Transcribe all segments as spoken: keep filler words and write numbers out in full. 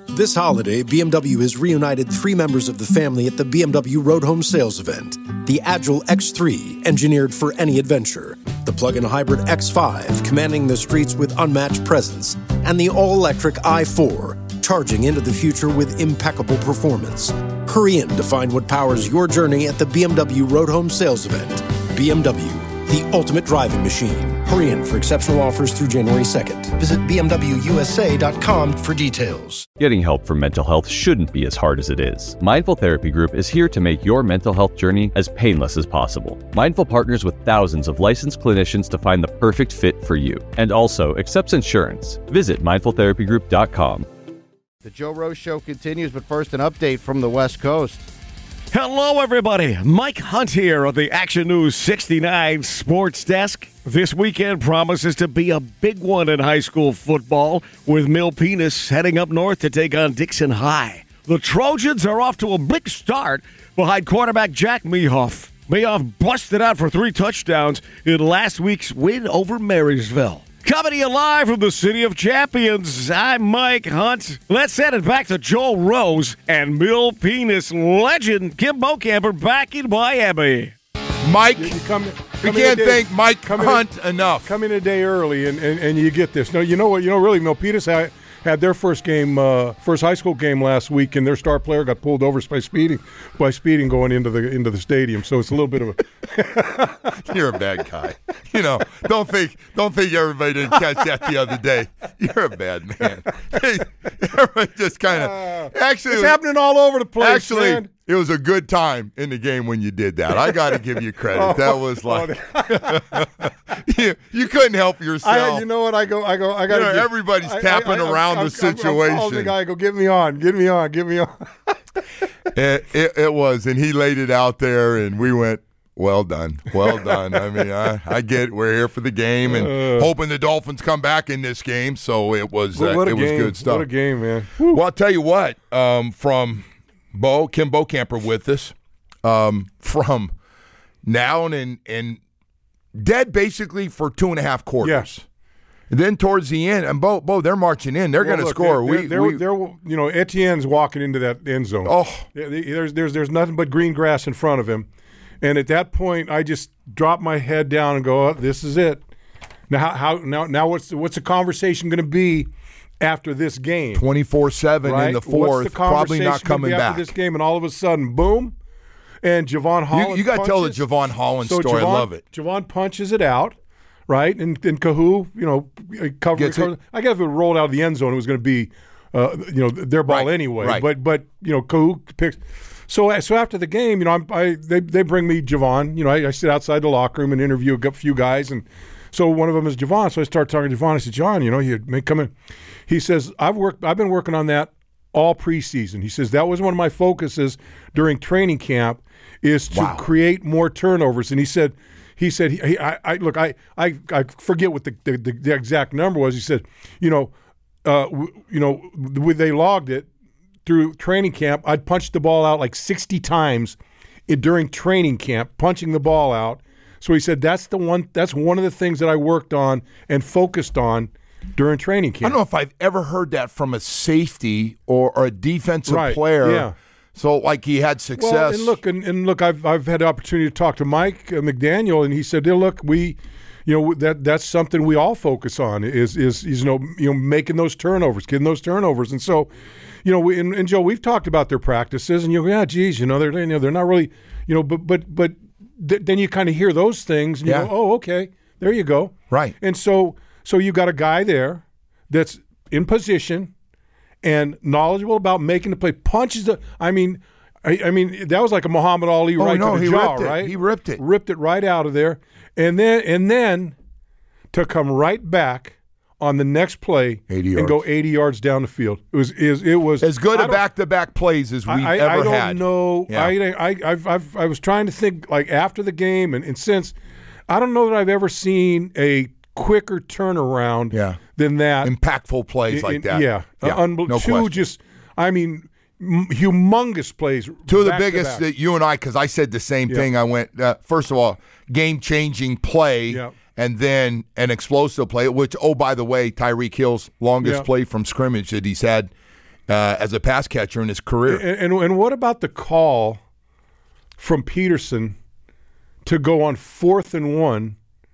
This holiday, B M W has reunited three members of the family at the B M W Road Home Sales event. The Agile X three, engineered for any adventure. The plug-in hybrid X five, commanding the streets with unmatched presence. And the all-electric i four, charging into the future with impeccable performance. Hurry in to find what powers your journey at the B M W Road Home Sales event. B M W, the ultimate driving machine. Hurry in for exceptional offers through January second. Visit b m w u s a dot com for details. Getting help for mental health shouldn't be as hard as it is. Mindful Therapy Group is here to make your mental health journey as painless as possible. Mindful partners with thousands of licensed clinicians to find the perfect fit for you, and also accepts insurance. Visit mindful therapy group dot com. The Joe Rose Show continues, but first an update from the West Coast. Hello, everybody. Mike Hunt here of the Action News sixty-nine Sports Desk. This weekend promises to be a big one in high school football, with Milpitas heading up north to take on Dixon High. The Trojans are off to a big start behind quarterback Jack Mehoff. Mehoff busted out for three touchdowns in last week's win over Marysville. Coming to you live from the City of Champions, I'm Mike Hunt. Let's send it back to Joel Rose and Milpitas legend Kim Bokamper back in Miami. Mike, You come, we come can't in a day- thank Mike come in Hunt a, enough. Come in a day early, and, and, and you get this. No, you know what? You know, really, Milpitas had, had their first game, uh, first high school game last week, and their star player got pulled over by speeding, by speeding going into the into the stadium. So it's a little bit of a. You're a bad guy. You know, don't think don't think everybody didn't catch that the other day. You're a bad man. Everybody just kind of Uh, actually it's happening all over the place. Actually, man. it was a good time in the game when you did that. I got to give you credit. That was like you, you couldn't help yourself. I, you know what? I go. I go. I got. You know, everybody's tapping around the situation. I'm calling the guy. I go. Get me on. Get me on. Get me on. it, it, it was, and he laid it out there, and we went, well done, well done. I mean, I, I get it. We're here for the game, and Uh, hoping the Dolphins come back in this game. So it was, uh, what a it was game. good stuff. What a game, man. Well, I'll tell you what. Um, from Bo Kim Bokamper with us, um, from Noun and and dead basically for two and a half quarters. Yes. And then towards the end, and Bo, Bo, they're marching in. They're Well, going to look, score. They're, we, they're, we, they're, you know, Etienne's walking into that end zone. oh, There's, there's, there's nothing but green grass in front of him. And at that point, I just drop my head down and go, oh, "This is it." Now, how, how now, now, what's what's the conversation going to be after this game? twenty-four seven Right? in the What's fourth, the probably not conversation gonna coming be back. after this game? And all of a sudden, boom, and Javon Holland. You, you got to tell the punches. Javon Holland So story. Javon, I love it. Javon punches it out, right? And and Kahoo, you know, cover. Gets it. cover I guess if it rolled out of the end zone, it was going to be, uh, you know, their ball Right, anyway. right. But but you know, Kahoo picks. So so after the game, you know, I'm, I they they bring me Javon. You know, I, I sit outside the locker room and interview a few guys, and so one of them is Javon. So I start talking to Javon. I said, John, you know, you may come in. He says, I've worked. I've been working on that all preseason. He says that was one of my focuses during training camp is to Wow. create more turnovers. And he said, he said, he, he, I, I look, I, I, I forget what the, the, the exact number was. He said, you know, uh, w- you know, w- they logged it through training camp. I'd punched the ball out like sixty times in, during training camp, punching the ball out. So he said that's the one. That's one of the things that I worked on and focused on during training I camp. don't know if I've ever heard that from a safety or, or a defensive Right, player. yeah. So, like, he had success. Well, and look, and, and look, I've I've had the opportunity to talk to Mike uh, McDaniel, and he said, "Yeah, look, we, you know, that that's something we all focus on is is, is you know you know making those turnovers, getting those turnovers." And so, you know, we, and, and Joe, we've talked about their practices, and you go, "Yeah, geez, you know, they're you know they're not really, you know," but but but th- then you kind of hear those things, and you Yeah. go, "Oh, okay, there you go." Right. And so so you got a guy there that's in position and knowledgeable about making the play. Punches the. I mean. I, I mean, that was like a Muhammad Ali Oh, right no, to the he jaw, ripped it. right? He ripped it. Ripped it right out of there. And then and then to come right back on the next play eighty and go yards. eighty yards down the field. It was is it was as good I a don't- back-to-back plays as we've I, I, ever I don't had. know. Yeah. I, I, I've, I've, I was trying to think like after the game and, and since. I don't know that I've ever shumongous a quicker turnaround Yeah. than that. Impactful plays In- like in- that. Yeah. yeah Uh, unbel- no two question. just, I mean, m- humongous plays. Two of the back to biggest back. that you and I, because I said the same Yeah. thing. I went, uh, first of all, game-changing play, Yeah. and then an explosive play, which, oh, by the way, Tyreek Hill's longest Yeah. play from scrimmage that he's had uh, as a pass catcher in his career. And, and and what about the call from Peterson to go on fourth and one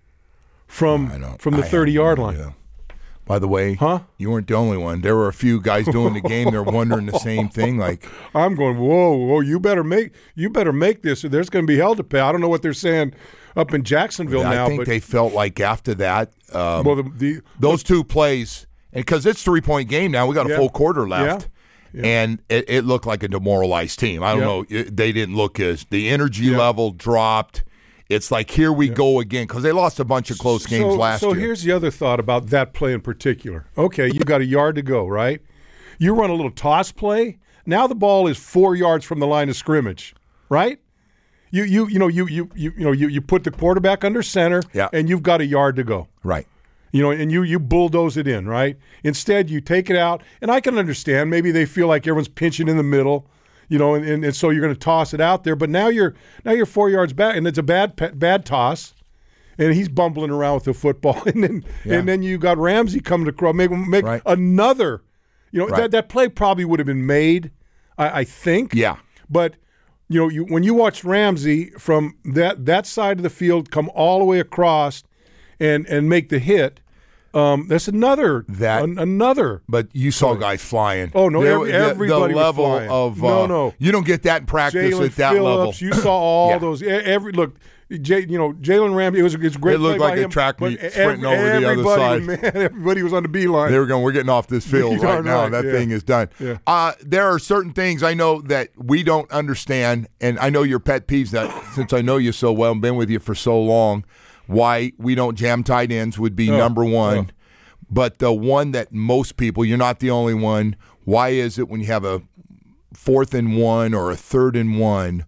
from from the thirty-yard line? Idea. By the way, huh? You weren't the only one. There were a few guys doing the game. They're wondering the same thing. Like I'm going, whoa, whoa! You better make you better make this, or there's going to be hell to pay. I don't know what they're saying up in Jacksonville I now. I think but, they felt like after that, um, well, the, the, those two plays, and because it's three point game now, we got a yeah, full quarter left. Yeah, yeah. And it, it looked like a demoralized team. I don't yeah. know. It, they didn't look as the energy yeah. level dropped. It's like, here we yeah. go again, because they lost a bunch of close games so, last so year. So here's the other thought about that play in particular. Okay, you got a yard to go, right? You run a little toss play. Now the ball is four yards from the line of scrimmage, right? You you you know you you you you know you, you put the quarterback under center, yeah. and you've got a yard to go, right? You know, and you you bulldoze it in, right? Instead, you take it out, and I can understand. Maybe they feel like everyone's pinching in the middle. You know, and, and, and so you're going to toss it out there, but now you're now you're four yards back, and it's a bad bad toss, and he's bumbling around with the football, and then yeah. and then you got Ramsey coming across, make make right. another, you know, right. that that play probably would have been made, I, I think, yeah, but you know, you when you watch Ramsey from that that side of the field come all the way across, and and make the hit. Um, that's another that an, another. But you saw guys flying. Oh no, every, the, everybody the level was flying. of no, uh, no. You don't get that in practice Jalen at that Phillips, level. You saw all yeah. those. Every look, Jay, you know, Jalen Ramsey. It was a, it's a great. It looked play like by a him, track but meet sprinting over the other side. Man, everybody was on the beeline. They were going. We're getting off this field right now. Right, that yeah. thing is done. Yeah. Uh, there are certain things I know that we don't understand, and I know your pet peeves. That since I know you so well and been with you for so long, why we don't jam tight ends would be oh, number one. Oh. But the one that most people, you're not the only one, why is it when you have a fourth and one or a third and one,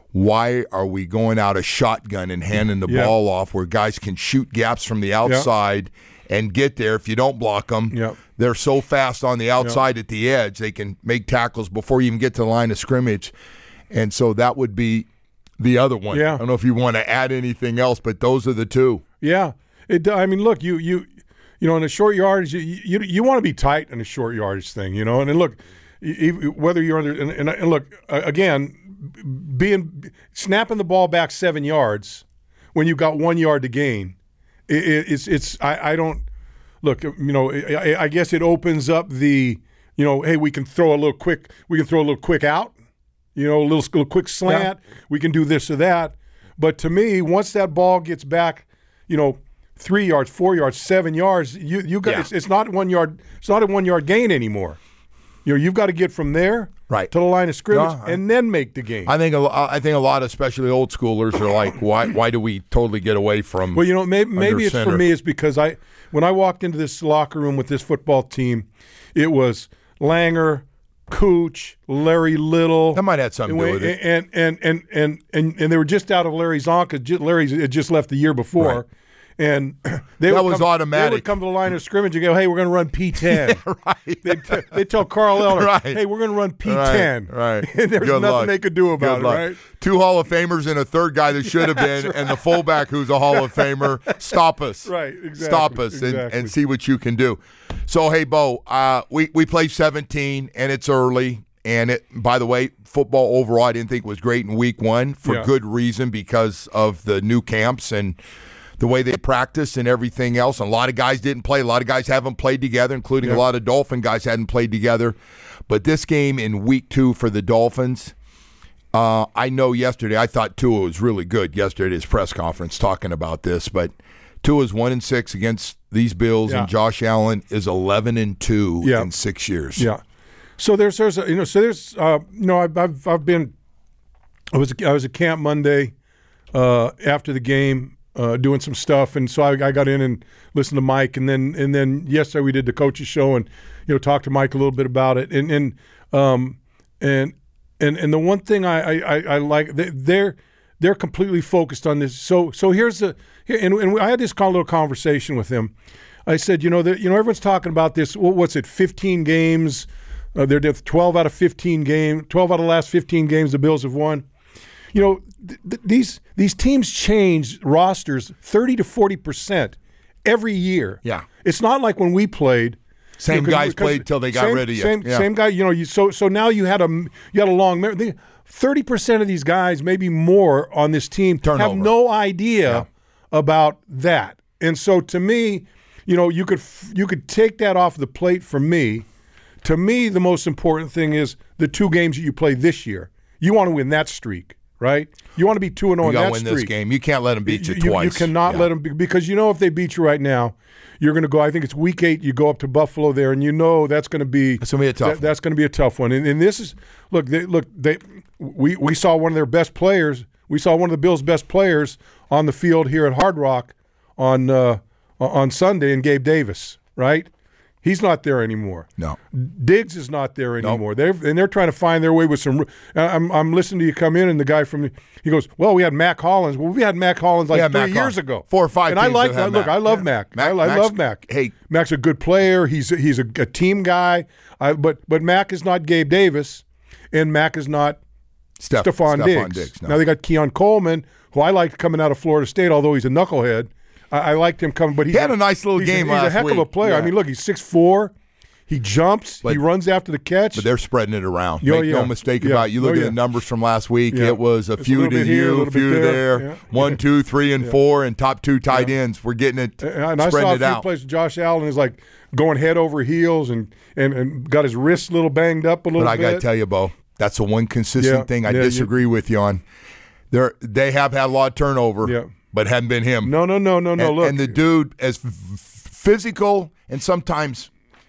why are we going out a shotgun and handing the yeah. ball off where guys can shoot gaps from the outside yeah. and get there if you don't block them? Yeah. They're so fast on the outside yeah. at the edge, they can make tackles before you even get to the line of scrimmage. And so that would be the other one. Yeah. I don't know if you want to add anything else, but those are the two. Yeah. It, I mean, look, you you – You know, in a short yardage, you you, you want to be tight in a short yardage thing, you know. And then look, whether you're under and, and, and look again, being snapping the ball back seven yards when you've got one yard to gain, it, it's it's I, I don't look. You know, I, I guess it opens up the you know, hey, we can throw a little quick, we can throw a little quick out, you know, a little, little quick slant. Yeah. We can do this or that. But to me, once that ball gets back, you know. Three yards, four yards, seven yards. You you got yeah. it's, it's not one yard. It's not a one yard gain anymore. You know, you've got to get from there right. to the line of scrimmage no, I, and then make the game. I think a, I think a lot, especially old schoolers, are like, why why do we totally get away from? Well, you know, maybe maybe it's center. for me. It's because I when I walked into this locker room with this football team, it was Langer, Cooch, Larry Little. That might have something to do with it. And and and and and, and they were just out of Larry's on because Larry had just left the year before. Right. And they that would was come, automatic. They would come to the line of scrimmage and go, "Hey, we're going to run P ten." Yeah, right. They'd, t- they'd tell Carl Eller, right. "Hey, we're going to run P ten." Right. right. And there's Good nothing luck. they could do about Good it. luck. Right. Two Hall of Famers and a third guy that should have been, right. and the fullback who's a Hall of Famer. Stop us. Right. Exactly. Stop us exactly. and, and see what you can do. So, hey, Bo, uh, we we played seventeen, and it's early. And it, by the way, football overall, I didn't think was great in week one for yeah. good reason because of the new camps and the way they practice and everything else. And a lot of guys didn't play. A lot of guys haven't played together, including yeah. a lot of Dolphin guys hadn't played together. But this game in week two for the Dolphins, uh, I know yesterday, I thought Tua was really good yesterday at his press conference talking about this. But Tua's one and six against these Bills, yeah. and Josh Allen is eleven and two yeah. in six years. Yeah. So there's there's a, you know so there's uh, you know I've I've I've been I was I was at camp Monday uh, after the game. Uh, doing some stuff, and so I, I got in and listened to Mike, and then and then yesterday we did the coaches show, and you know talked to Mike a little bit about it, and and um and and and the one thing I I, I like they're they're completely focused on this. So so here's the here, and, and I had this little conversation with him. I said, you know, that you know everyone's talking about this. What's it? fifteen games. Uh, they're twelve out of fifteen games. twelve out of the last fifteen games the Bills have won. You know, th- th- these these teams change rosters thirty to forty percent every year. Yeah. It's not like when we played, Same You know, 'cause- guys 'cause played till they got same, rid of you. Same, Yeah. same guy. You know, you so so now you had a you had a long memory. Thirty percent of these guys, maybe more, on this team Turnover. have no idea Yeah. about that. And so, to me, you know, you could you could take that off the plate for me. To me, the most important thing is the two games that you play this year. You want to win that streak, right? You want to be two and zero You in got that to win streak. this game. You can't let them beat you, You, twice. you cannot Yeah. let them be, because you know if they beat you right now, you're going to go. I think it's week eight. You go up to Buffalo there, and you know that's going to be It's gonna be a tough that- one. that's going to be a tough one. And, and this is look, they, look, they we we saw one of their best players. We saw one of the Bills' best players on the field here at Hard Rock on uh, on Sunday, and Gabe Davis, right? He's not there anymore. No. Diggs is not there anymore. They're and they're trying to find their way with some. I'm I'm listening to you come in, and the guy from he goes, "Well, we had Mac Hollins. Well, we had Mac Hollins like We had three Mac years Hollins. ago, Four or five And I teams like that had look, Mac. I love Yeah. Mac. Mac- I, I Mac's- love Mac. hey. Mac's a good player. He's a, he's a, a team guy. I, but but Mac is not Gabe Davis, and Mac is not Steph, Stephon Stephon Diggs. Diggs, no. Now they got Keon Coleman, who I liked coming out of Florida State, although he's a knucklehead. I, I liked him coming, but he's He had a nice little he's game a, He's a last heck of a week. player. I Yeah. mean, look, he's six foot four. He jumps. But- he runs after the catch. But they're spreading it around. Oh, Make yeah. no mistake Yeah. about it. You look Oh, at yeah. the numbers from last week. Yeah. It was a It's a few little to bit here, a you, a little few bit there. there. Yeah. One, Yeah. two, three, and four, and top two tight ends. We're getting it, And I spreading saw a it few out. places Josh Allen is like going head over heels and, and, and got his wrists a little banged up a little But I bit. got to tell you, Bo, that's the one consistent Yeah. thing I Yeah, you- disagree with you on. They're, they have had a lot of turnover, Yeah. but hadn't been him. No, no, no, no, no. and, Look, and the dude, as f- physical and sometimes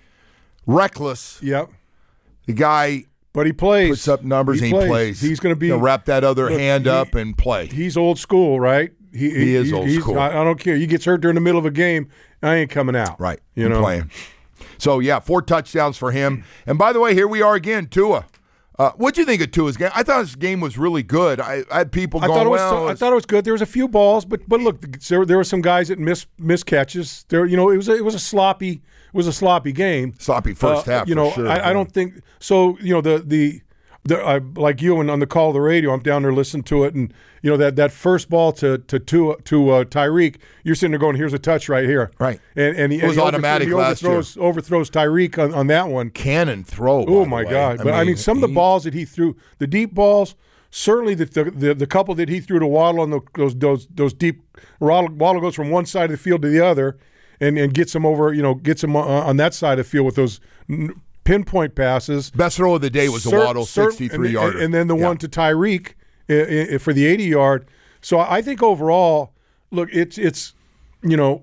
reckless, yep. the guy But he plays. puts up numbers he and he plays. He's going to be. He'll wrap that other Look, hand he- up and play. He's old school, right? He, He is old he's- school. I, I don't care. He gets hurt during the middle of a game. I ain't coming out. Right. You and know. playing. So, yeah, four touchdowns for him. And by the way, here we are again, Tua. Uh, what'd you think of Tua's game? I thought his game was really good. I, I had people I going, thought it was. well, I it's- thought it was good. There was a few balls, but but look, there, there were some guys that missed missed catches. There, you know, it was a, it was a sloppy it was a sloppy game. sloppy first Uh, half, You for know, sure. I, I don't think so. You know, the the. The, I, like you and on the call of the radio, I'm down there listening to it, and you know that, that first ball to to to, to uh, Tyreek, you're sitting there going, "Here's a touch right here." Right. And and he, It was and he automatic overthrows, last he overthrows, overthrows Tyreek on, on that one. Cannon throw. by Oh the my way. God! But I mean, some of the he- balls that he threw, the deep balls, certainly the the, the, the couple that he threw to Waddle on the, those those those deep. Waddle, Waddle goes from one side of the field to the other, and, and gets him over. You know, gets him on, on that side of the field with those n- pinpoint passes. Best throw of the day was the Cer- Waddle cer- sixty-three and, yarder. and then the Yeah. one to Tyreek i- i- for the eighty yard. So I think overall, look, it's it's you know.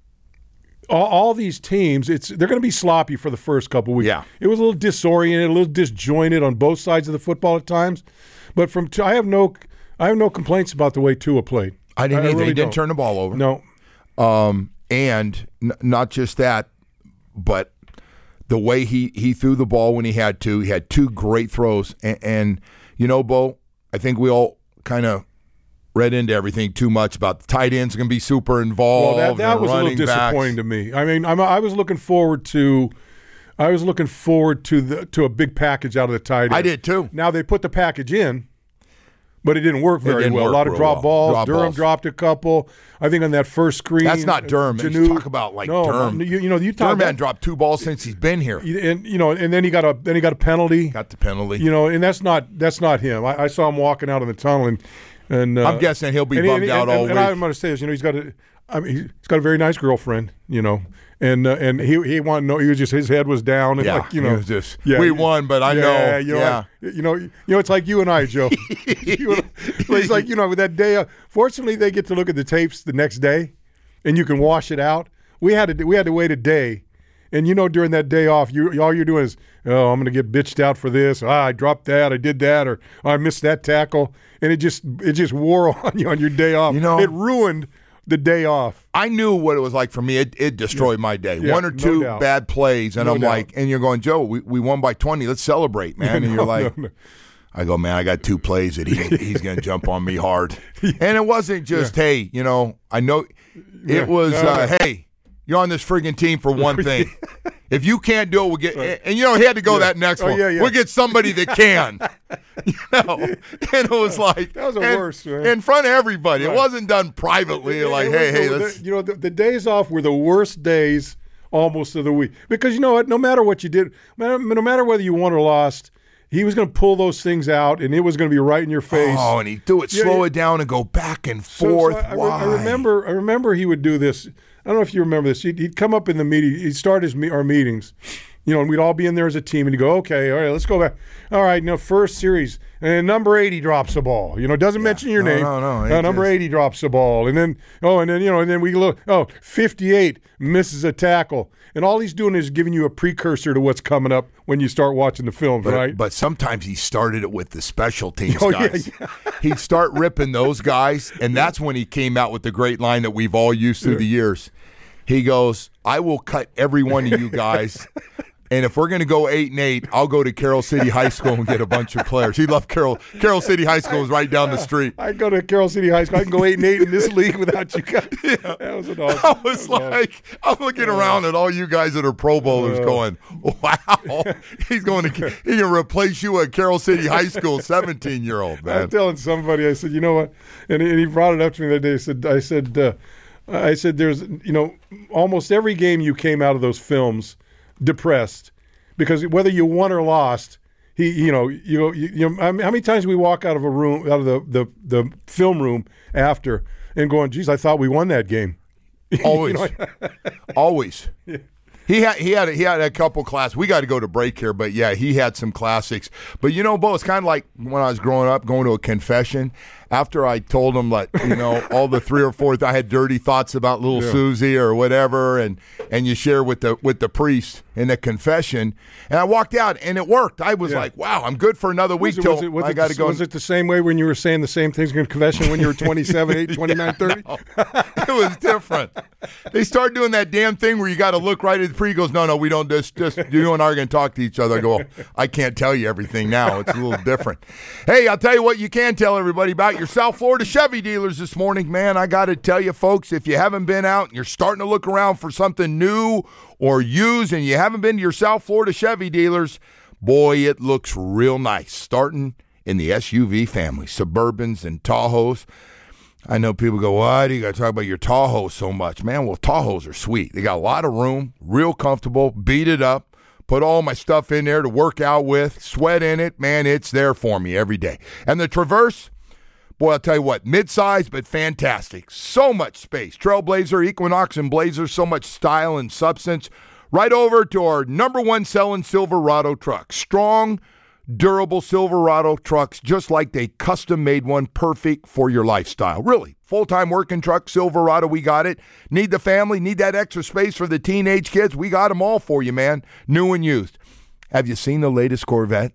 All, all these teams, it's they're going to be sloppy for the first couple weeks. Yeah. It was a little disoriented, a little disjointed on both sides of the football at times. But from I have no I have no complaints about the way Tua played. I didn't either. really he didn't don't. turn the ball over. No. Um, and n- not just that, but the way he, he threw the ball when he had to. He had two great throws. And, and you know, Bo, I think we all kind of read into everything too much about the tight ends going to be super Well, involved. that, that and was a little running backs. disappointing to me. I mean, I'm, I was looking forward to, I was looking forward to the to a big package out of the tight end. I did too. Now they put the package in, but it didn't work very didn't well. work a lot of real drop well. balls. Drop Durham balls. dropped a couple. I think on that first screen. That's not Durham. Let's Janu- talk about, like, no, Durham. You, you know, you talk Durham about hadn't dropped two balls since he's been here. and you know, and then he got a then he got a penalty. Got the penalty. You know, and that's not that's not him. I, I saw him walking out of the tunnel, and and uh, I'm guessing he'll be and, bummed and, out and, all and, week. And I'm going to say this, you know, he's got a, I mean, he's got a very nice girlfriend, you know, and uh, and he he wanted to know. He was just his head was down, and Yeah, like you he know, was just, yeah, we he- won, but I yeah, know. you know, Yeah. like, you know, you know, it's like you and I, Joe. You and I- it's like you know, with that day. Uh, fortunately, they get to look at the tapes the next day, and you can wash it out. We had to we had to wait a day. And, you know, during that day off, you all you're doing is, oh, I'm going to get bitched out for this. Ah, I dropped that. I did that. Or oh, I missed that tackle. And it just it just wore on you on your day off. You know- it ruined the day off. I knew what it was like for me. It, it destroyed my day. Yeah, One or no two doubt. bad plays, and No I'm doubt. like, and you're going, Joe, we, we won by twenty. Let's celebrate, man. And No, you're like, no, no. I go, man, I got two plays that he, he's going to jump on me hard. And it wasn't just, hey, you know, I know. Yeah. It was, No, uh, no. hey, you're on this friggin' team for one thing. If you can't do it, we'll get. And, and you know, he had to go Yeah. that next Oh, one. yeah, yeah. We'll get somebody that can. you know, and it was like That was the and- worst, man. in front of everybody. Right. It wasn't done privately. It- like, it hey, was hey, the- let's. the- you know, the, the days off were the worst days almost of the week. Because you know what? No matter what you did, no matter whether you won or lost, he was going to pull those things out, and it was going to be right in your face. Oh, and he'd do it, Yeah, slow yeah. it down, and go back and So- forth. so I, I re- Why? I remember. I remember he would do this. I don't know if you remember this. He'd, he'd come up in the meeting. He'd start his me- our meetings, you know, and we'd all be in there as a team. And he'd go, "Okay, all right, let's go back. All right, now first series, and number eighty drops the ball. You know, doesn't mention your No, name. no, no, it Uh, number just- eighty drops the ball, and then oh, and then you know, and then we look. Oh, fifty-eight misses a tackle, and all he's doing is giving you a precursor to what's coming up when you start watching the films, But, right? but sometimes he started it with the special teams Oh, yeah, guys. He'd start ripping those guys, and that's when he came out with the great line that we've all used through the years. He goes, I will cut every one of you guys, and if we're going to go eight and eight, I'll go to Carroll City High School and get a bunch of players. He loved Carroll. Carroll City High School is right down the street. I go to Carroll City High School. I can go eight and eight in this league without you guys. Yeah. That was an awesome. I was that awesome. like, I'm looking around at all you guys that are Pro Bowlers going, wow, he's going to, he can replace you at Carroll City High School, seventeen-year-old, man. I'm telling somebody, I said, you know what? And he, and he brought it up to me that day. I said, I said, uh, I said, there's, you know, almost every game you came out of those films depressed because whether you won or lost, he, you know, you, you, you know, how many times we walk out of a room, out of the, the, the film room after and going, geez, I thought we won that game. Always. You know? Always. He had he had a, he had a couple classics. We got to go to break here, but yeah, he had some classics. But you know, Bo, it's kind of like when I was growing up, going to a confession. After I told him, like, you know, all the three or four, I had dirty thoughts about little Yeah. Susie or whatever, and and you share with the with the priest in the confession. And I walked out, and it worked. I was Yeah. like, wow, I'm good for another week Was it, till was it, was I it got to the, go. was it the same way when you were saying the same things in confession when you were twenty-seven, eight, twenty-nine, thirty? It was different. They start doing that damn thing where you got to look right at the pre. He goes, no, no, we don't. Just, just you and I are going to talk to each other. I go, well, I can't tell you everything now. It's a little different. Hey, I'll tell you what you can tell everybody about your South Florida Chevy dealers this morning. Man, I got to tell you, folks, if you haven't been out and you're starting to look around for something new or used and you haven't been to your South Florida Chevy dealers, boy, it looks real nice. Starting in the S U V family, Suburbans and Tahoes. I know people go, why do you got to talk about your Tahoe so much? Man, well, Tahoes are sweet. They got a lot of room, real comfortable, beat it up, put all my stuff in there to work out with, sweat in it. Man, it's there for me every day. And the Traverse, boy, I'll tell you what, mid-size but fantastic. So much space. Trailblazer, Equinox, and Blazer, so much style and substance. Right over to our number one selling Silverado truck. Strong, durable Silverado trucks, just like they custom-made one, perfect for your lifestyle. Really, full-time working truck, Silverado, we got it. Need the family, need that extra space for the teenage kids, we got them all for you, man, new and used. Have you seen the latest Corvette?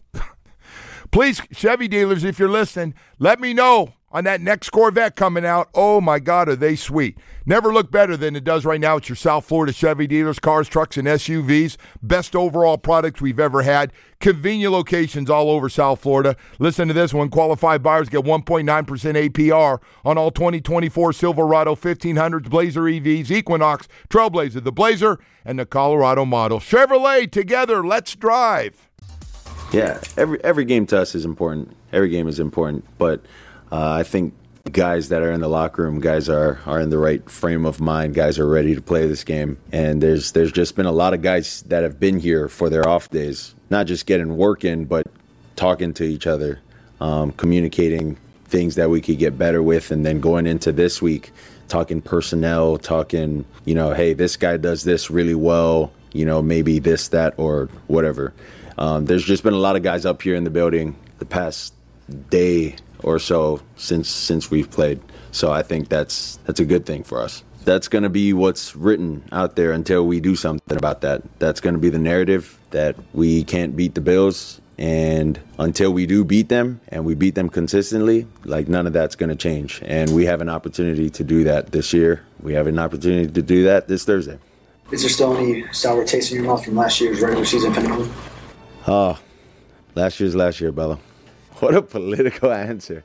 Please, Chevy dealers, if you're listening, let me know on that next Corvette coming out. Oh, my God, are they sweet. Never look better than it does right now at your South Florida Chevy dealers, cars, trucks, and S U Vs. Best overall products we've ever had. Convenient locations all over South Florida. Listen to this one. Qualified buyers get one point nine percent A P R on all twenty twenty-four Silverado fifteen hundreds, Blazer E Vs, Equinox, Trailblazer, the Blazer, and the Colorado model. Chevrolet, together, let's drive. Yeah, every every game to us is important. Every game is important, but uh, I think guys that are in the locker room, guys are are in the right frame of mind. Guys are ready to play this game, and there's there's just been a lot of guys that have been here for their off days, not just getting work in, but talking to each other, um, communicating things that we could get better with, and then going into this week, talking personnel, talking, you know, hey, this guy does this really well, you know, maybe this, that, or whatever. Um, there's just been a lot of guys up here in the building the past day or so since since we've played. So I think that's that's a good thing for us. That's going to be what's written out there until we do something about that. That's going to be the narrative, that we can't beat the Bills. And until we do beat them, and we beat them consistently, like, none of that's going to change. And we have an opportunity to do that this year. We have an opportunity to do that this Thursday. Is there still any sour taste in your mouth from last year's regular season finale? Oh, last year's last year, Bella. What a political answer.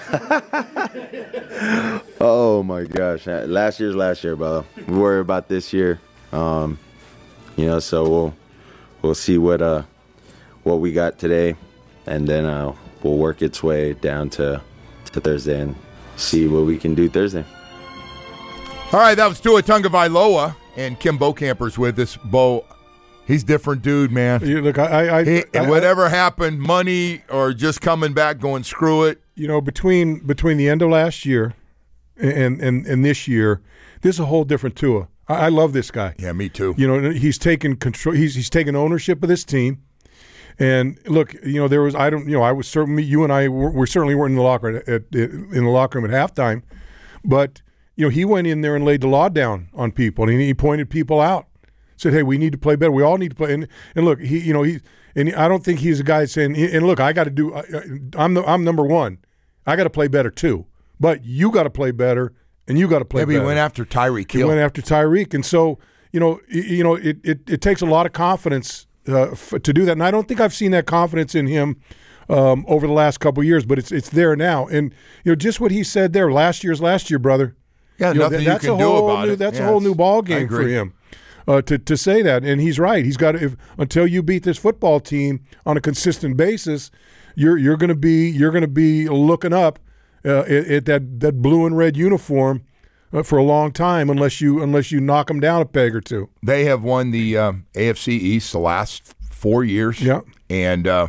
Oh, my gosh. Last year's last year, Bella. We worry about this year. Um, you know, so we'll we'll see what uh what we got today, and then uh, we'll work its way down to, to Thursday and see what we can do Thursday. All right, that was Tua Tagovailoa. and Kim Bokamper's with us. Bo, he's a different dude, man. You, look, I, I, he, I whatever I, happened, money or just coming back, going screw it. You know, between between the end of last year and and, and this year, this is a whole different Tua. I, I love this guy. Yeah, me too. You know, he's taken control. He's he's taken ownership of this team. And look, you know, there was I don't, you know, I was certainly you and I were, we certainly weren't in the locker at, at, in the locker room at halftime, but you know, he went in there and laid the law down on people, and he pointed people out. Said, "Hey, we need to play better. We all need to play." And and look, he, you know, he and I don't think he's a guy saying, "And look, I got to do. I'm the, I'm number one. I got to play better too. But you got to play better, and you got to play Maybe better." he went after Tyreek Hill. He went after Tyreek, and so you know, you know, it it, it takes a lot of confidence uh, f- to do that. And I don't think I've seen that confidence in him um, over the last couple of years, but it's it's there now. And you know, just what he said there. Last year's last year, brother. Yeah, you know, nothing that, you that's can a do whole about new, it. That's yeah, a whole new ball game for him uh, to to say that, and he's right. He's got to, if until you beat this football team on a consistent basis, you're you're going to be you're going to be looking up uh, at, at that that blue and red uniform uh, for a long time, unless you unless you knock them down a peg or two. They have won the um, A F C East the last four years. Yeah, and uh,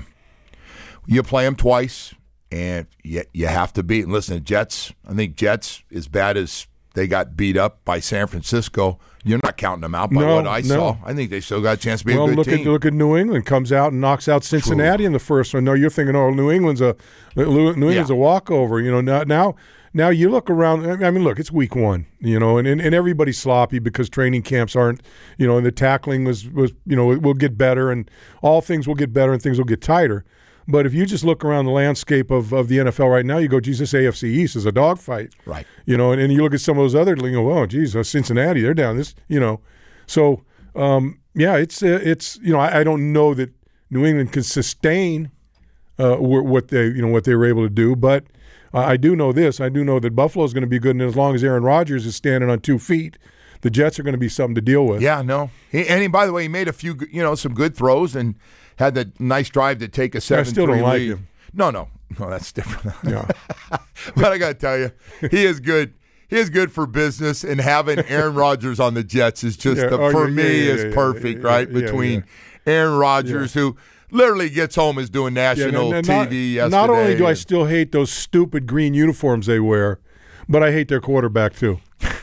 you play them twice, and you you have to beat. And listen, the Jets. I think Jets, as bad as they got beat up by San Francisco, you're not counting them out by no, what I no. saw. I think they still got a chance to be well, a good look team. at look at New England comes out and knocks out Cincinnati True. in the first one. No, you're thinking, oh, New England's a New England's Yeah. a walkover. You know, now now now you look around. I mean, look, it's week one. You know, and, and, and everybody's sloppy because training camps aren't. You know, and the tackling was was you know it will get better, and all things will get better, and things will get tighter. But if you just look around the landscape of, of the N F L right now, you go, Jesus, A F C East is a dogfight. Right. You know, and, and you look at some of those other, you go, oh, geez, uh, Cincinnati, they're down this, you know. So, um, yeah, it's, uh, it's you know, I, I don't know that New England can sustain uh, what they, you know, what they were able to do. But uh, I do know this. I do know that Buffalo's going to be good, and as long as Aaron Rodgers is standing on two feet, the Jets are going to be something to deal with. Yeah, no. He, and he, by the way, he made a few, you know, some good throws and had that nice drive to take a seven three I still don't like lead. him. No, no. No, that's different. Yeah. But I got to tell you, he is good. He is good for business, and having Aaron Rodgers on the Jets is just, Yeah. the, Oh, for yeah, me, yeah, yeah, is yeah, perfect, yeah, right? yeah, Between yeah. Aaron Rodgers, who literally gets home is doing Yeah, national and T not, V yesterday. Not only do I and- still hate those stupid green uniforms they wear, but I hate their quarterback too.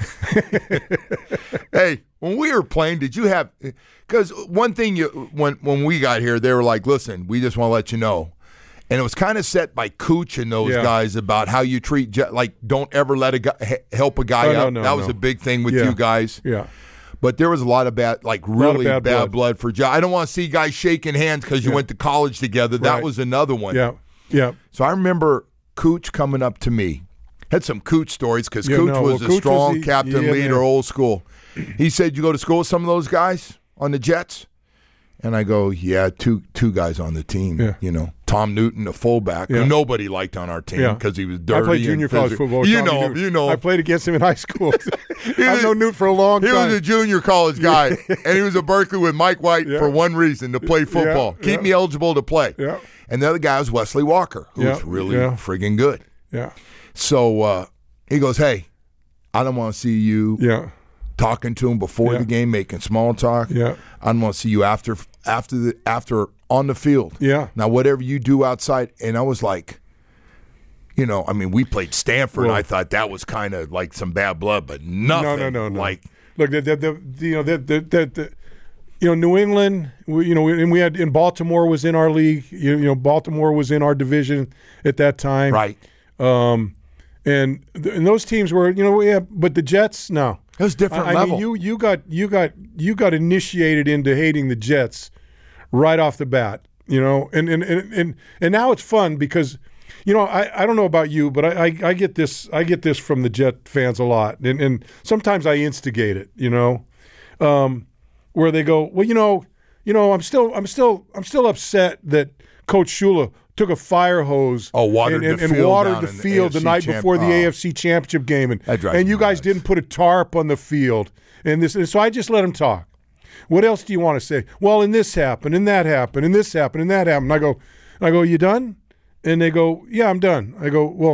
Hey, when we were playing, did you have – because one thing you when when we got here, they were like, listen, we just want to let you know. And it was kind of set by Cooch and those Yeah. guys about how you treat – like don't ever let a guy he- help a guy Oh, no, out. no, that was no. a big thing with Yeah. you guys. Yeah. But there was a lot of bad – like really bad bad, blood. blood. for Joe. I don't want to see guys shaking hands because you Yeah. went to college together. That Right. was another one. Yeah. Yeah. So I remember Cooch coming up to me. Had some Cooch stories because Yeah, Cooch no, was well, a Cooch was strong the- captain yeah, leader, man. old school. He said, you go to school with some of those guys on the Jets? And I go, yeah, two two guys on the team. Yeah. You know, Tom Newton, a fullback, Yeah. who nobody liked on our team Yeah. because he was dirty. I played junior and college physical. football. with You Tommy know him. Newton. You know I him. played against him in high school. He I've was- known Newt for a long He time. was a junior college guy, and he was a Berkeley with Mike White Yeah. for one reason, to play football. Yeah, Keep yeah. me eligible to play. Yeah. And the other guy was Wesley Walker, who's Yeah, really yeah. friggin' good. yeah. So uh, he goes, hey, I don't want to see you Yeah. talking to him before Yeah. the game, making small talk. Yeah. I don't want to see you after after the after on the field. Yeah. Now, whatever you do outside, and I was like, you know, I mean, we played Stanford. Well- and I thought that was kind of like some bad blood, but nothing. No, no, no, no. Like, Look, the, the, the, the you know, the, the, the, the, you know, New England, we, you know, and we had, in Baltimore was in our league. You, you know, Baltimore was in our division at that time. right? Um, and th- and those teams were, you know, yeah, but the Jets, no. It was different I, I level. mean, you you got you got you got initiated into hating the Jets right off the bat, you know, and and and and, and now it's fun because, you know, I, I don't know about you, but I, I, I get this I get this from the Jet fans a lot, and and sometimes I instigate it, you know, um, where they go, well, you know, you know, I'm still I'm still I'm still upset that Coach Shula took a fire hose Oh, watered and, and, the and field watered down the in the field the A F C night champ- before the oh. A F C Championship game, and That drives and me you guys nuts. didn't put a tarp on the field, and this, and so I just let him talk. What else do you want to say? Well, and this happened, and that happened, and this happened, and that happened. I go, I go, you done? And they go, yeah, I'm done. I go, well,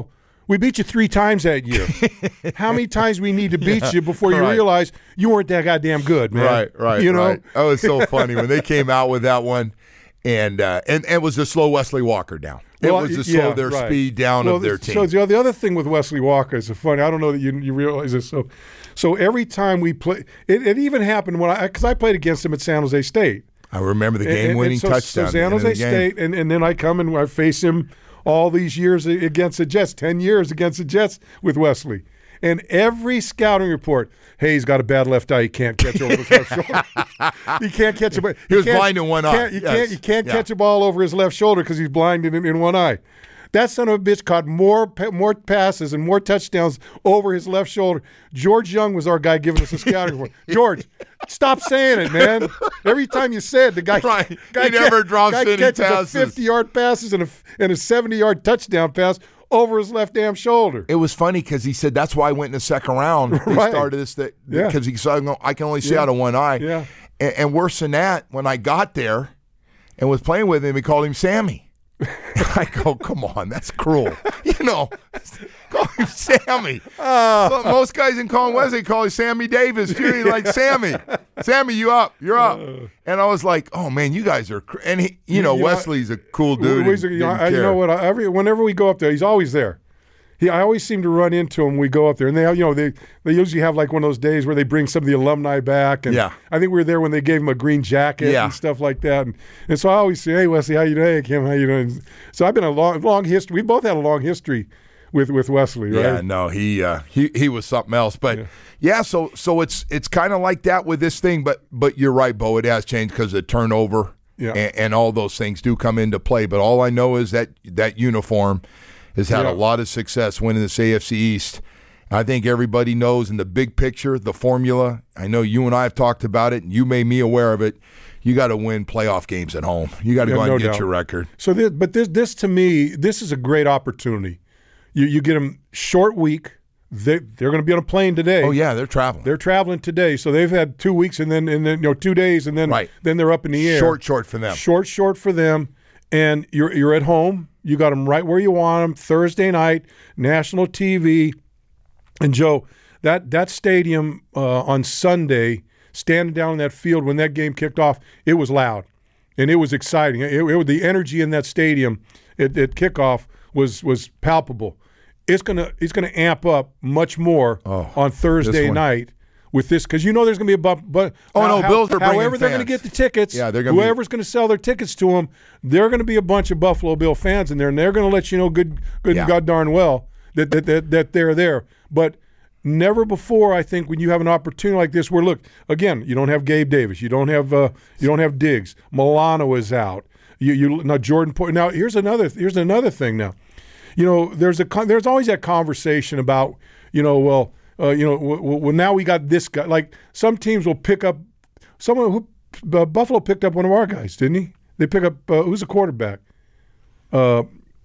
We beat you three times that year. How many times we need to beat Yeah, you before you right. realize you weren't that goddamn good, man? Right, right, You know? right. Oh, it's so funny when they came out with that one, and uh, and, and it was to slow Wesley Walker down. It Well, was to slow yeah, their right. speed down well, of their the- team. So the other thing with Wesley Walker is funny. I don't know that you, you realize this. So, so every time we play, it, it even happened when I because I played against him at San Jose State. I remember the And- and- game-winning and so, touchdown. So San at the end Jose of the game. State, and, and then I come and I face him all these years against the Jets, ten years against the Jets with Wesley. And every scouting report, hey, he's got a bad left eye. He can't catch over his left shoulder. He can't catch a ball. He was can't- blind in one eye. can't- You Yes. can't, you can't Yeah. catch a ball over his left shoulder because he's blind in, in one eye. That son of a bitch caught more pa- more passes and more touchdowns over his left shoulder. George Young was our guy giving us a scouting report. George, stop saying it, man. Every time you say it, the guy, Right. guy He never ca- drops guy any catches passes. a fifty-yard passes and a and a seventy-yard touchdown pass over his left damn shoulder. It was funny because he said that's why I went in the second round. They Right. started this that Yeah. because he said I can only see Yeah. out of one eye. Yeah. And, and worse than that, when I got there and was playing with him, he called him Sammy. I go, come on, that's cruel. You know, call him Sammy. So most guys in calling Wesley call him Sammy Davis. Too. He's like, Sammy, Sammy, you up? You're up. And I was like, oh man, you guys are. Cr-. And he, you You- know, you know, Wesley's a cool dude. He's- and you, know, didn't I- you care. know what? I, every whenever we go up there, he's always there. He, I always seem to run into him when we go up there, and they, you know, they they usually have like one of those days where they bring some of the alumni back, and Yeah. I think we were there when they gave him a green jacket Yeah. and stuff like that, and, and so I always say, hey Wesley, how you doing? Hey Kim, how you doing? So I've been a long long history. We both had a long history with with Wesley, right? Yeah, no, he uh, he he was something else. But yeah, yeah so so it's it's kind of like that with this thing. But but you're right, Bo. It has changed because of turnover, Yeah. and, and all those things do come into play. But all I know is that that uniform has had Yeah. a lot of success winning this A F C East. I think everybody knows in the big picture, the formula. I know you and I have talked about it, and you made me aware of it. You got to win playoff games at home. You got to Yeah, go out no and get doubt. your record. So, this, but this, this to me, this is a great opportunity. You, you get them short week. They, they're going to be on a plane today. Oh yeah, they're traveling. They're traveling today, so they've had two weeks and then and then you know two days and then Right. then they're up in the air. Short, short for them. Short, short for them, and you're you're at home. You got them right where you want them. Thursday night, national T V, and Joe, that that stadium uh, on Sunday, standing down in that field when that game kicked off, it was loud, and it was exciting. It, it, the energy in that stadium at, at kickoff was was palpable. It's gonna it's gonna amp up much more Oh, on Thursday one. night with this because you know there's gonna be a bump. But Oh, no, Bills are bringing however they're gonna fans. get the tickets. Yeah, they're gonna be- whoever's gonna sell their tickets to them, they're gonna be a bunch of Buffalo Bill fans in there, and they're gonna let you know good good Yeah. and god darn well that that, that that they're there. But never before, I think, when you have an opportunity like this, where look again, you don't have Gabe Davis, you don't have uh, you don't have Diggs, Milano is out. You you now Jordan Po- now here's another here's another thing now. You know, there's a con- there's always that conversation about, you know, well, uh, you know, w- w- well now we got this guy. Like some teams will pick up someone who uh, Buffalo picked up one of our guys, didn't he? They pick up uh, who's a quarterback? Uh,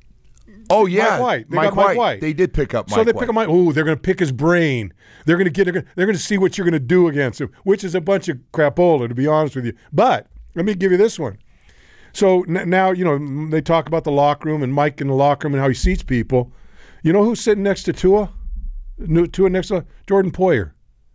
Oh yeah, Mike White. They Mike got Mike White. White. They did pick up Mike so they White. pick him. Oh, they're going to pick his brain. They're going to get. They're going they're to see what you're going to do against him, which is a bunch of crapola, to be honest with you. But let me give you this one. So n- now you know they talk about the locker room and Mike in the locker room and how he seats people. You know who's sitting next to Tua? No, Tua next to Jordan Poyer.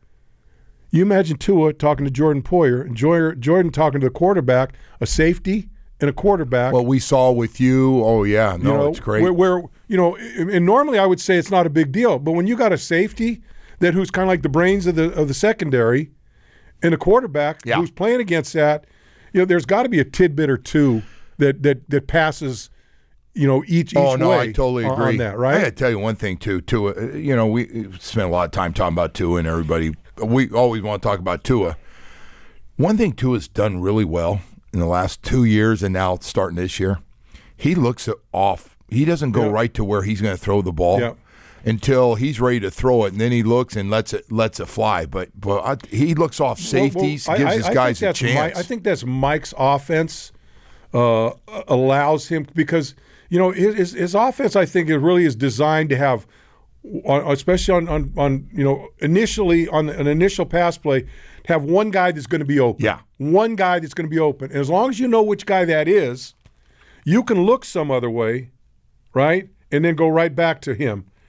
You imagine Tua talking to Jordan Poyer and Joyer, Jordan talking to the quarterback, a safety and a quarterback. What we saw with you, oh yeah, no, you know, it's great. Where, where you know, and normally I would say it's not a big deal, but when you got a safety that who's kind of like the brains of the of the secondary, and a quarterback Yeah. who's playing against that, you know, there's got to be a tidbit or two that that that passes, you know, each each oh no, way I totally on- agree. on that, I right? got to tell you one thing too. Tua, uh, you know, we spent a lot of time talking about Tua, and everybody we always want to talk about Tua. One thing Tua's done really well in the last two years, and now starting this year, he looks off. He doesn't go Yeah. right to where he's going to throw the ball. Yeah. Until he's ready to throw it, and then he looks and lets it lets it fly. But but I, he looks off safeties, Well, well, gives I- his I- I guys think a that's chance. Mi- I think that's Mike's offense uh, allows him because you know his, his his offense. I think it really is designed to have, on- especially on, on, on you know initially on an initial pass play, to have one guy that's going to be open. Yeah. one guy that's going to be open. And as long as you know which guy that is, you can look some other way, right, and then go right back to him.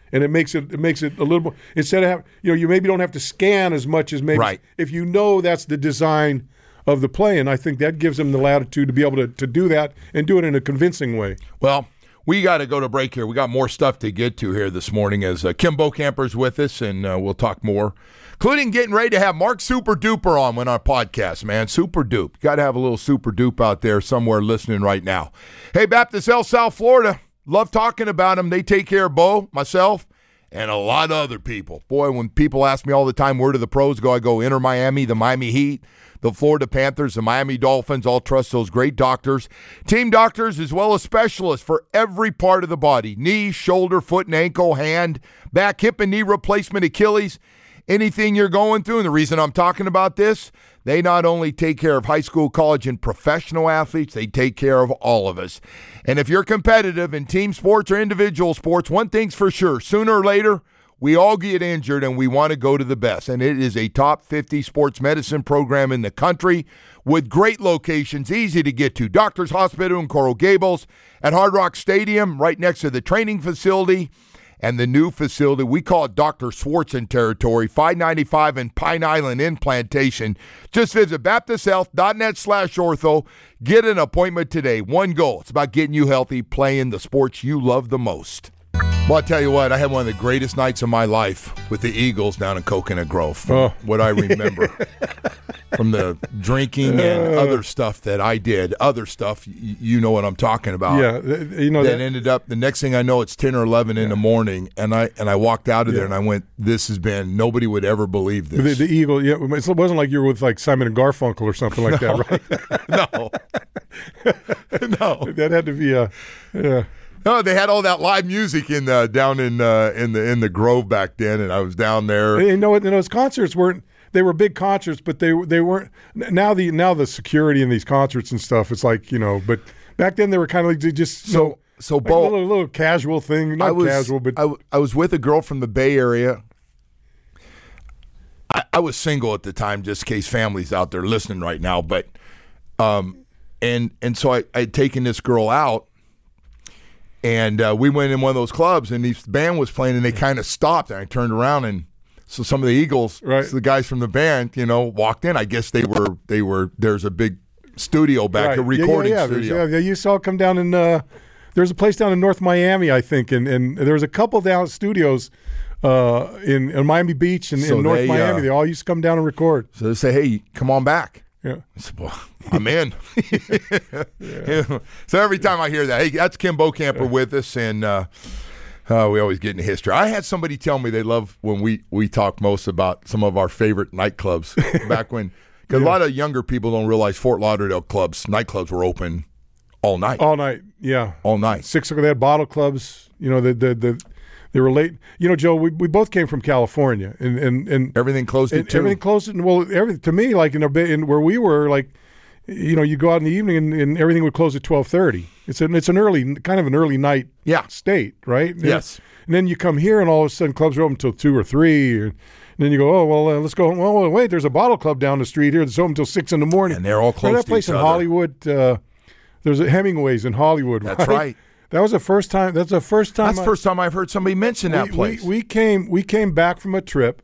And it makes it it makes it a little more, instead of have, you know, you maybe don't have to scan as much as maybe Right. if you know that's the design of the play, and I think that gives them the latitude to be able to, to do that and do it in a convincing way. Well, we got to go to break here. We got more stuff to get to here this morning as uh, Kim Bokamper's with us, and uh, we'll talk more, including getting ready to have Mark Super Duper on when our podcast, man. Super Dupe. Got to have a little Super Dupe out there somewhere listening right now. Hey, Baptist Health South Florida. Love talking about them. They take care of Bo, myself, and a lot of other people. Boy, when people ask me all the time, where do the pros go? I go, Inter Miami, the Miami Heat, the Florida Panthers, the Miami Dolphins. All trust those great doctors. Team doctors as well as specialists for every part of the body. Knee, shoulder, foot and ankle, hand, back, hip and knee replacement, Achilles, anything you're going through. And the reason I'm talking about this, they not only take care of high school, college, and professional athletes, they take care of all of us. And if you're competitive in team sports or individual sports, one thing's for sure, sooner or later, we all get injured and we want to go to the best. And it is a top fifty sports medicine program in the country with great locations, easy to get to. Doctors Hospital in Coral Gables, at Hard Rock Stadium, right next to the training facility, and the new facility, we call it Doctor Swartzen territory, five ninety-five in Pine Island in Plantation. Just visit baptisthealth.net slash ortho. Get an appointment today. One goal. It's about getting you healthy, playing the sports you love the most. Well, I tell you what, I had one of the greatest nights of my life with the Eagles down in Coconut Grove. From Oh. what I remember from the drinking and other stuff that I did, other stuff, y- you know what I'm talking about. Yeah, th- you know That that, ended up, the next thing I know, it's ten or eleven in the morning, and I and I walked out of there Yeah. and I went, this has been, nobody would ever believe the, this. the Eagle. Yeah, it wasn't like you were with like Simon and Garfunkel or something like that, right? no. no. That had to be a. Yeah. No, they had all that live music in the, down in uh, in the in the Grove back then, and I was down there. You know, and those concerts weren't. They were big concerts, but they they weren't. Now the now the security in these concerts and stuff. It's like, you know, but back then they were kind of like they just you So- know, so like Bo- a little, little casual thing, not I was, casual, but I, w- I was with a girl from the Bay Area. I, I was single at the time, just in case families out there listening right now. But, um, and and so I I had taken this girl out, and uh, we went in one of those clubs, and this band was playing, and they kind of stopped, and I turned around, and so some of the Eagles, Right. so the guys from the band, you know, walked in. I guess they were they were there's a big studio back, Right. a recording yeah, yeah, yeah. There's- studio. Yeah, you saw it come down in. Uh, there's a place down in North Miami, I think, and and there's a couple down studios uh, in, in Miami Beach and So in North they, Miami. uh, They all used to come down and record. So they say, hey, come on back. Yeah. I said, well, I'm in. Yeah. So every time I hear that, hey, that's Kim Bokamper with us, and uh, uh, we always get into history. I had somebody tell me they love when we, we talk most about some of our favorite nightclubs back when, because a lot of younger people don't realize Fort Lauderdale clubs, nightclubs were open all night. All night, yeah. all night. Six o'clock. They had bottle clubs. You know, the the, the they were late. You know, Joe, we, we both came from California, and and, and Everything closed at and two. everything closed. And well, everything to me, like in a bit, in where we were, like, you know, you go out in the evening, and, and everything would close at twelve thirty. It's an it's an early kind of an early night Yeah. state, right? And Yes. And then you come here, and all of a sudden, clubs are open until two or three. And then you go, oh well, uh, let's go. Well, well, wait, there's a bottle club down the street here that's open until six in the morning. And they're all close Remember that to place each in other. Hollywood. Uh, there's a Hemingway's in Hollywood. That's right. That was the first time. That's the first time. That's the I- first time I've heard somebody mention that we, place. We, we came we came back from a trip,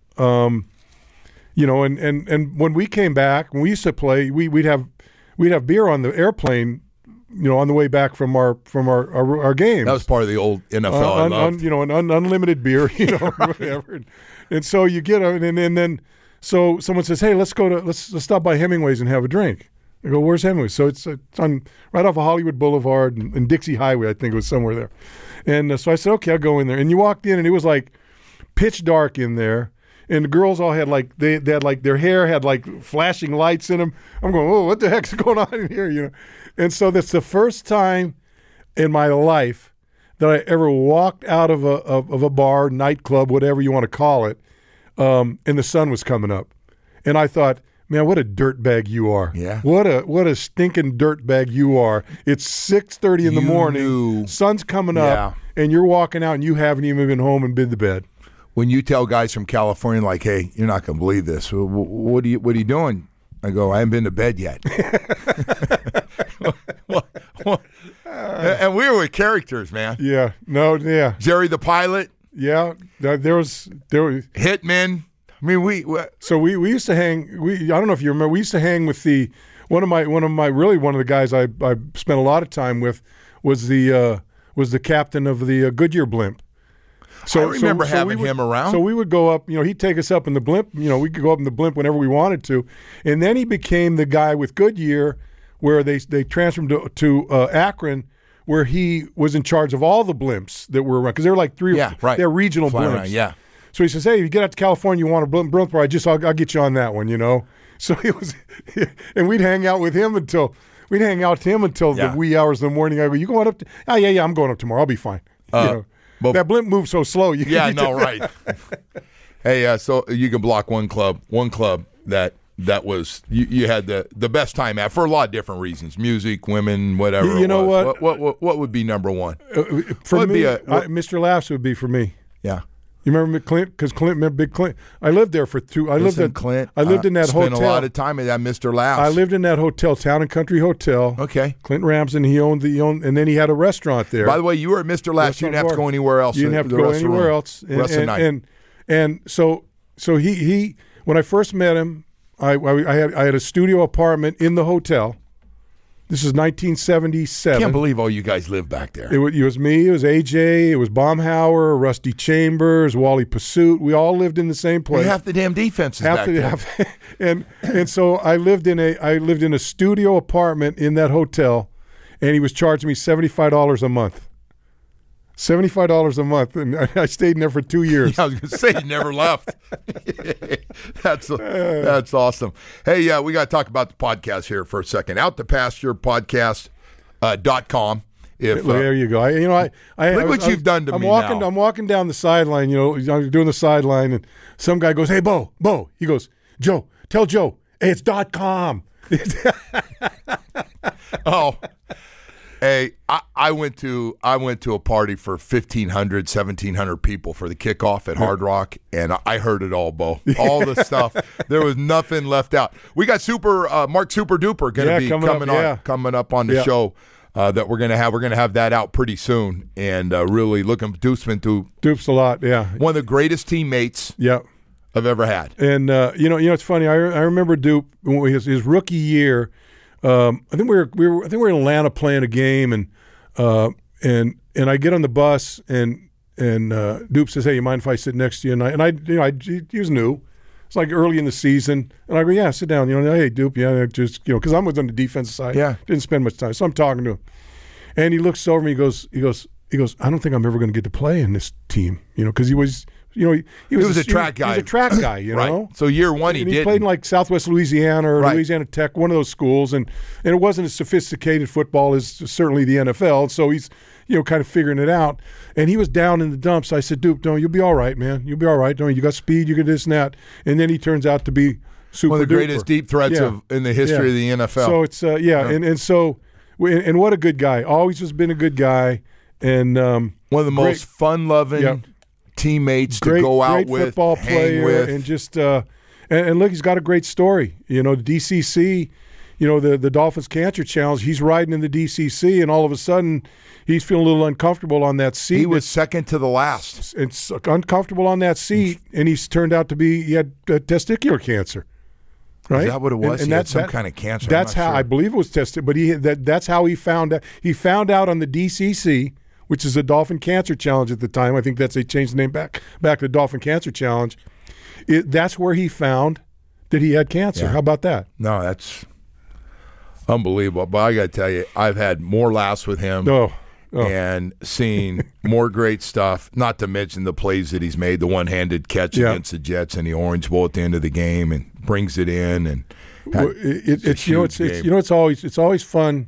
um, you know, and, and, and when we came back, when we used to play, we we'd have we'd have beer on the airplane, you know, on the way back from our from our our, our games. that was part of the old N F L. Uh, I un, loved. un, you know, an un, unlimited beer, you know, whatever. And, and so you get and, and and then so someone says, hey, let's go to let's let's stop by Hemingway's and have a drink. I go, where's Hemingway's? So it's, it's on right off of Hollywood Boulevard and, and Dixie Highway, I think it was somewhere there. And uh, so I said, okay, I'll go in there. And you walked in, and it was like pitch dark in there. And the girls all had like they, they had like their hair had like flashing lights in them. I'm going, oh, what the heck's going on in here? You know. And so that's the first time in my life that I ever walked out of a of, of a bar, nightclub, whatever you want to call it, um, and the sun was coming up, and I thought, man, what a dirtbag you are! Yeah. What a what a stinking dirtbag you are! It's six thirty in the You morning, knew. sun's coming Yeah. up, and you're walking out, and you haven't even been home and been to bed. When you tell guys from California, like, hey, you're not going to believe this. Wh- wh- What are you What are you doing? I go, I haven't been to bed yet. Well, well, and we were with characters, man. Yeah, no, yeah, Jerry the pilot, Yeah, there was there was Hitmen. I mean, we, we so we, we used to hang. We I don't know if you remember. We used to hang with the one of my one of my really one of the guys I, I spent a lot of time with was the uh, was the captain of the uh, Goodyear blimp. So I remember so, so having would, him around. So we would go up. You know, he'd take us up in the blimp. You know, we could go up in the blimp whenever we wanted to. And then he became the guy with Goodyear, where they they transferred him to, to uh, Akron, where he was in charge of all the blimps that were around, because they're like three. Yeah, right. They're regional Fly blimps. around, yeah. So he says, "Hey, if you get out to California, you want a blimp, blimp ride? Just I'll, I'll get you on that one." You know. So he was, and we'd hang out with him until we'd hang out with him until Yeah. the wee hours of the morning. I go, "You going up? To, oh yeah, yeah, I'm going up tomorrow. I'll be fine." Uh, you know. Well, that blimp moves so slow. You yeah, you no, right. Hey, uh, so you can block one club, one club that that was you, you had the, the best time at for a lot of different reasons, music, women, whatever. You, you it know was. what? What, what? What would be number one? Uh, for What would me, be a- what- I, Mister Laughs would be for me. Yeah. You remember Clint? Because Clint, remember Big Clint. I lived there for two. I lived Listen, in Clint. I lived uh, in that spent hotel. a lot of time at that Mister Laughs. I lived in that hotel, Town and Country Hotel. Okay. Clint Ramsden. He owned the he owned, and then he had a restaurant there. By the way, you were at Mister Laughs. You didn't have to go anywhere else. You didn't have to the go rest of the anywhere room. else. And, rest of the and, night. and and so so he he when I first met him, I I, I had I had a studio apartment in the hotel. This is nineteen seventy-seven. Can't believe all you guys live back there. It was, it was me, it was A J, it was Baumhauer, Rusty Chambers, Wally Pursuit. We all lived in the same place. Well, half the damn defense is Half back the- there. half- and and so I lived in a I lived in a studio apartment in that hotel, and he was charging me seventy-five dollars a month. seventy-five dollars a month, and I, I stayed in there for two years. Yeah, I was going to say you never left. that's that's awesome. Hey, uh, we got to talk about the podcast here for a second. Out to Pasture Podcast uh, dot com. If uh, There you go. I, you know, I, I Look I was- what you've I was- done to I'm me walking, now. I'm walking down the sideline. You know, I'm doing the sideline, and some guy goes, "Hey, Bo, Bo." He goes, "Joe, tell Joe, hey, it's dot com." oh, hey, I, I went to I went to a party for fifteen hundred, seventeen hundred people for the kickoff at Hard Rock, and I, I heard it all, Bo. All the stuff. There was nothing left out. We got Super uh, Mark Super Duper going to Yeah, be coming coming, up, on yeah. coming up on the Yeah. show. Uh, that we're gonna have, we're gonna have that out pretty soon, and uh, really looking. Dupe's been to Dupes a lot, yeah, one of the greatest teammates yeah. I've ever had. And uh, you know, you know, it's funny. I, I remember Dupe when we- his, his rookie year. Um, I think we were we were I think we were in Atlanta playing a game, and uh, and and I get on the bus, and and uh, Dupe says, "Hey, you mind if I sit next to you?" And I and I you know I he was new. It's like early in the season, and I go, "Yeah, sit down." You know, "Hey, Dupe, yeah, just you know," because I'm with on the defensive side. Yeah. Didn't spend much time, so I'm talking to him, and he looks over me. He goes, he goes, he goes. I don't think I'm ever going to get to play in this team. You know, because he was. You know, he, he was, was a track he was guy. a track guy, you Right. know. So year one, he and he didn't. played in like Southwest Louisiana or Right. Louisiana Tech, one of those schools, and and it wasn't as sophisticated football as certainly the N F L. So he's you know kind of figuring it out. And he was down in the dumps. I said, "Dupe, don't you'll be all right, man. You'll be all right. Don't you got speed? You got this and that." And then he turns out to be super. One of the duper. greatest deep threats Yeah. of in the history Yeah. of the N F L. So it's uh, yeah, and and so and, and what a good guy. Always has been a good guy, and um, one of the great- most fun-loving Yeah. teammates great, to go out great with, football hang player, with. and just uh, and, and look, he's got a great story. You know, the D C C, you know, the the Dolphins Cancer Challenge. He's riding in the D C C, and all of a sudden, he's feeling a little uncomfortable on that seat. he was second to the last. it's uncomfortable on that seat, and he's turned out to be he had uh, testicular cancer. Right? Is that what it was? And, and He had that's some that- kind of cancer. I'm That's not how sure. I believe it was tested, but he that that's how he found out. He found out on the D C C, which is the Dolphin Cancer Challenge at the time. I think that's they changed the name back back to the Dolphin Cancer Challenge. It, that's where he found that he had cancer. Yeah. How about that? No, that's unbelievable. But I got to tell you, I've had more laughs with him. Oh, oh. And seen more great stuff, not to mention the plays that he's made, the one-handed catch Yeah. against the Jets in the Orange Bowl at the end of the game and brings it in. And had- Well, it, it, a it's you know huge it's, it's game. you know it's always it's always fun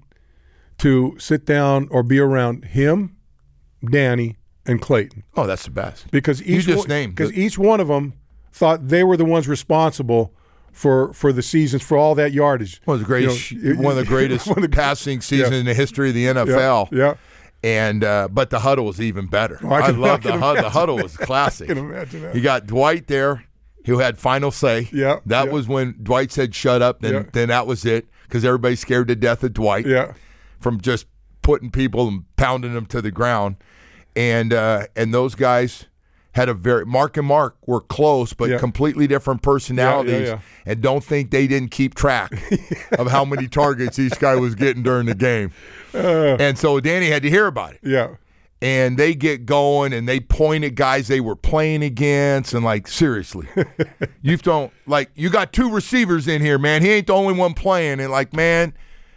to sit down or be around him, Danny, and Clayton. Oh, that's the best. Because You each just one, named because the- each one of them thought they were the ones responsible for for the seasons for all that yardage. One of the greatest, You know, one of the greatest one of the- passing seasons Yeah. in the history of the N F Yeah, L. yeah. And uh, but the huddle was even better. Oh, I I, can- love I can the huddle. The imagine huddle that. was classic. I can imagine that. You got Dwight there, who had final say. Yeah, that yeah. was when Dwight said "shut up." Then Yeah. then that was it because everybody's scared to death of Dwight. Yeah. from just putting people and pounding them to the ground, and uh, and those guys had a very Mark and Mark were close, but Yeah. completely different personalities, Yeah, yeah, yeah. and don't think they didn't keep track of how many targets each guy was getting during the game. Uh, And so Danny had to hear about it. yeah. And they get going, and they point at guys they were playing against, and like, seriously, you don't like you got two receivers in here, man. He ain't the only one playing, and like, man,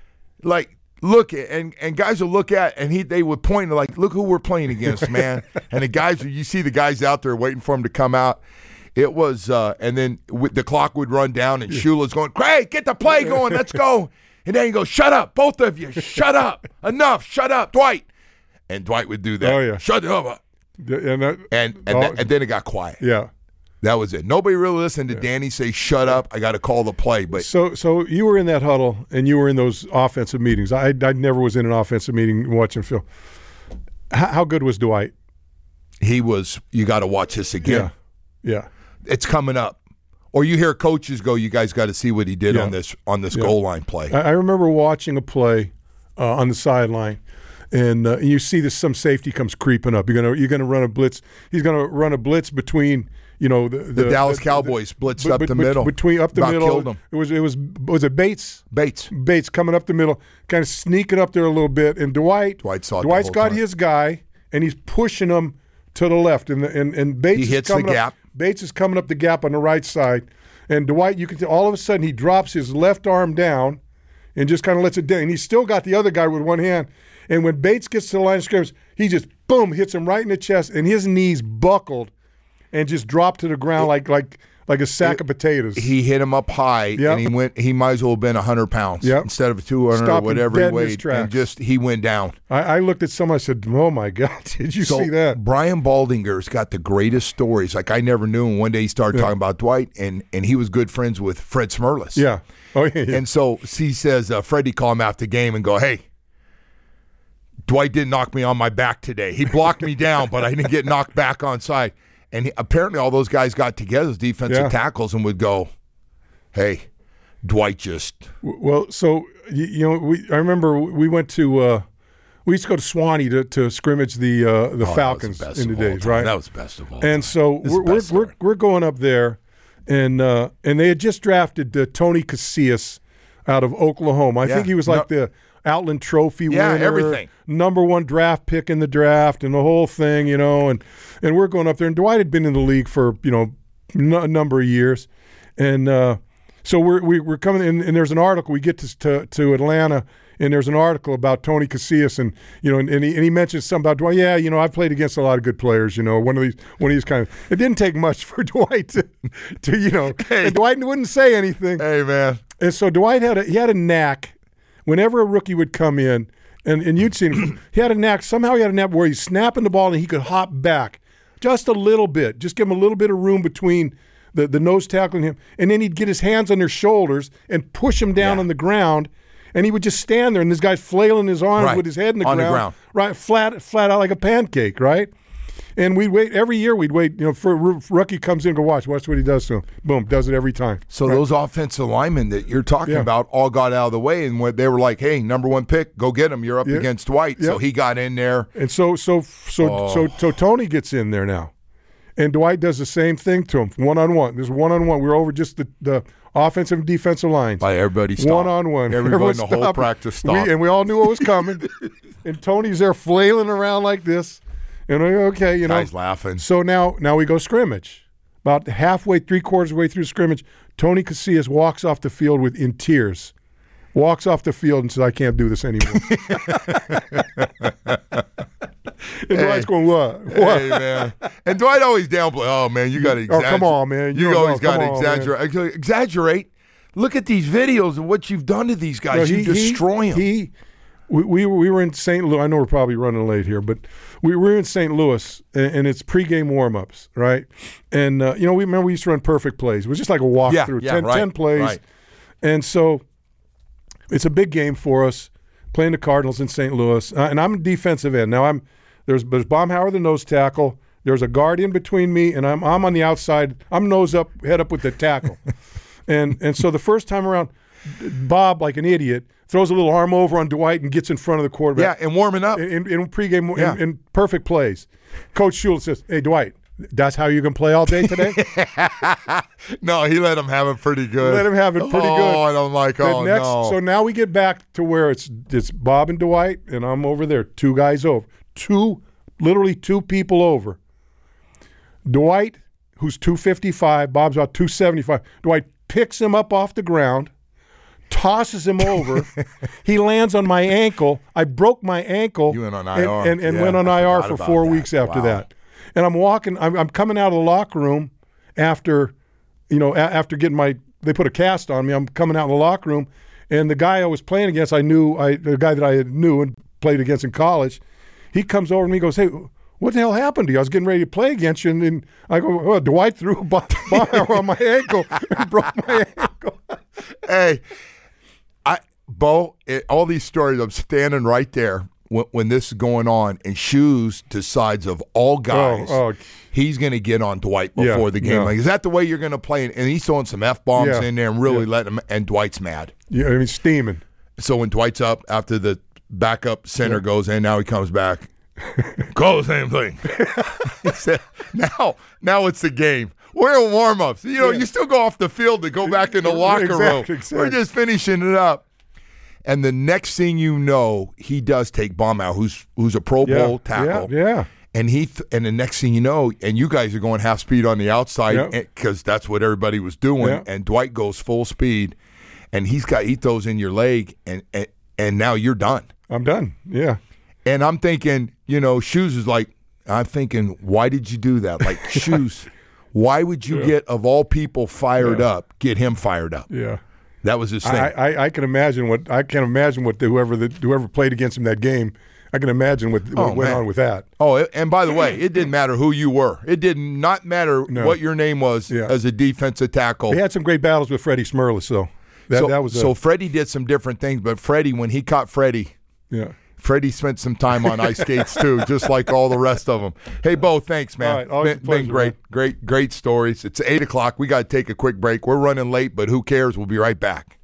like look at and and guys will look at, and he they would point to like, look who we're playing against, man. And the guys, you see the guys out there waiting for him to come out. It was, uh, and then w- the clock would run down, and Shula's going, Craig, get the play going, let's go. And then he goes, shut up, both of you, shut up, enough, shut up, Dwight. And Dwight would do that. Oh, yeah. Shut up. And, that, And and, oh, that, and then it got quiet. yeah. That was it. Nobody really listened to Danny say, shut up, I got to call the play. But So, so you were in that huddle, and you were in those offensive meetings. I, I never was in an offensive meeting watching film. How, how good was Dwight? he was, you got to watch this again. Yeah, yeah. It's coming up. Or you hear coaches go, you guys got to see what he did Yeah. on this on this Yeah. goal line play. I, I remember watching a play uh, on the sideline, and uh, you see this some safety comes creeping up. You're gonna you're gonna run a blitz. He's gonna run a blitz between you know the, The Dallas Cowboys blitzed but- up but- the but- middle. between up the About middle. killed him. It was it was was it Bates? Bates. Bates coming up the middle, kind of sneaking up there a little bit, and Dwight. Dwight saw it the Dwight's whole got time. his guy, and he's pushing him to the left, and the, and and Bates He is hits the coming up- gap. Bates is coming up the gap on the right side, and Dwight, you can tell, all of a sudden he drops his left arm down, and just kind of lets it down, and he's still got the other guy with one hand. And when Bates gets to the line of scrimmage, he just boom hits him right in the chest, and his knees buckled, and just dropped to the ground like like like a sack of potatoes. He hit him up high, Yep. and he went. He might as well have been a hundred pounds Yep. instead of two hundred or Stopped him whatever dead he in his weighed, tracks. and just he went down. I, I looked at someone, I said, "Oh my God, did you So see that?" Brian Baldinger's got the greatest stories. Like I never knew him. One day he started Yeah. talking about Dwight, and and he was good friends with Fred Smerlis. Yeah. Oh yeah. yeah. And so he says, uh, Freddie call him after the game and go, hey, Dwight didn't knock me on my back today. He blocked me down, but I didn't get knocked back on side. And he, apparently all those guys got together as defensive Yeah. tackles and would go, hey, Dwight just Well, so you, you know, we I remember we went to uh, we used to go to Swanee to, to scrimmage the uh, the Oh, Falcons that was in the the best of all days, time. right? That was the best of all And time. so This is we're the we're, best we're story. we're going up there, and uh, and they had just drafted uh, Tony Casillas out of Oklahoma. I Yeah. think he was like No- the Outland Trophy Yeah, winner, everything. number one draft pick in the draft, and the whole thing, you know. And and we're going up there, and Dwight had been in the league for you know n- a number of years, and uh, so we're we, we're coming in, and there's an article. We get to to, to Atlanta. And there's an article about Tony Casillas, and you know, and, and, he, and he mentions something about Dwight. Yeah, you know, I've played against a lot of good players. You know, one of these, one of these kind of. It didn't take much for Dwight to, to you know, and Dwight wouldn't say anything. hey, man. And so Dwight had a he had a knack. Whenever a rookie would come in, and, and you'd seen him, he had a knack. Somehow he had a knack where he's snapping the ball and he could hop back just a little bit, just give him a little bit of room between the, the nose tackle and him, and then he'd get his hands on their shoulders and push him down Yeah. on the ground. And he would just stand there, and this guy's flailing his arms Right. with his head in the, On the ground, ground. right, flat, flat out like a pancake, right? And we'd wait every year. We'd wait, you know, for a rookie comes in, go watch, watch what he does to him. Boom, does it every time. So Right. those offensive linemen that you're talking Yeah. about all got out of the way, and when they were like, hey, number one pick, go get him. You're up Yeah. against Dwight. So Yep. he got in there. And so, so, so, Oh. so, so Tony gets in there now, and Dwight does the same thing to him, one on one. There's one on one. We're over just the, the offensive and defensive lines. By everybody stopped. One on one. Everybody in the whole practice stopped. We, and we all knew what was coming. And Tony's there flailing around like this. And we okay, you know. Guys laughing. So now, now we go scrimmage. About halfway, three quarters way through scrimmage, Tony Casillas walks off the field with in tears. Walks off the field and says, "I can't do this anymore." And Dwight's going, "What? What?" Hey, man. And Dwight always downplay. Oh, man, you got to Oh, exaggerate. come on, man. You You, don't always know. got to Come on, exaggerate. Actually, Exaggerate. Look at these videos of what you've done to these guys. No, you destroy them. He, we, we were we were in Saint Louis. I know we're probably running late here, but we were in Saint Louis, and, and it's pregame warm-ups, right? And uh, you know, we remember we used to run perfect plays. It was just like a walkthrough, Yeah, yeah, ten, right, ten plays, right. and so it's a big game for us playing the Cardinals in Saint Louis. Uh, and I'm a defensive end now. I'm there's there's Baumhauer, the nose tackle. There's a guard in between me, and I'm I'm on the outside. I'm nose up, head up with the tackle, and and so the first time around, Bob, like an idiot, throws a little arm over on Dwight and gets in front of the Yeah, quarterback. and warming up. In, in, in pregame, Yeah. in, in perfect plays. Coach Shula says, "Hey, Dwight, That's how you can play all day today? No, he let him have it pretty good. Let him have it pretty oh, good. Oh, and I'm like, oh, next, no. So now we get back to where it's it's Bob and Dwight, and I'm over there, two guys over. Two, literally two people over. Dwight, who's two fifty-five, Bob's about two seventy-five. Dwight picks him up off the ground, tosses him over. He lands on my ankle. I broke my ankle. You went on I R. And, and, and Yeah, went on I I R forgot for about four that. weeks after Wow. that. And I'm walking, I'm, I'm coming out of the locker room after, you know, a, after getting my, they put a cast on me. I'm coming out in the locker room, and the guy I was playing against, I knew, I the guy that I knew and played against in college, he comes over to me and goes, hey, what the hell happened to you? I was getting ready to play against you, and, and I go, well, Dwight threw a bar on my ankle and broke my ankle. Hey, I Bo, it, all these stories, I'm standing right there when, when this is going on, and Shoes decides of all guys, Oh, oh. he's going to get on Dwight before Yeah, the game. yeah. Like, is that the way you're going to play? And he's throwing some F-bombs Yeah, in there and really yeah. letting him, and Dwight's mad. Yeah, I mean, steaming. So when Dwight's up after the backup center goes in, now he comes back. Call the same thing. He said, now, now it's the game. We're in warm-ups. You know, Yeah. you still go off the field to go back in the locker Exactly, room. exactly. We're just finishing it up. And the next thing you know, he does take Baumau, who's who's a Pro Yeah, Bowl tackle. Yeah, yeah. And he th- and the next thing you know, and you guys are going half speed on the outside Yeah. because that's what everybody was doing. Yeah. And Dwight goes full speed, and he's got he throws in your leg, and and, and now you're done. I'm done. Yeah. And I'm thinking, you know, Shoes is like, I'm thinking, why did you do that? Like, Shoes, why would you Yeah. get, of all people, fired Yeah. up, get him fired up? Yeah. That was his thing. I, I, I can imagine what I can imagine what the, whoever the, whoever played against him that game. I can imagine what, what Oh, went man. on with that. Oh, and by the way, it didn't matter who you were. It did not matter No. what your name was Yeah. as a defensive tackle. They had some great battles with Freddie Smerlis, though. That so, that was a, so Freddie did some different things, but Freddie, when he caught Freddie, yeah. Freddie spent some time on ice skates too, just like all the rest of them. Hey, Bo, thanks, man. All right, always been, a pleasure, been great, man. great, great stories. It's eight o'clock. We got to take a quick break. We're running late, but who cares? We'll be right back.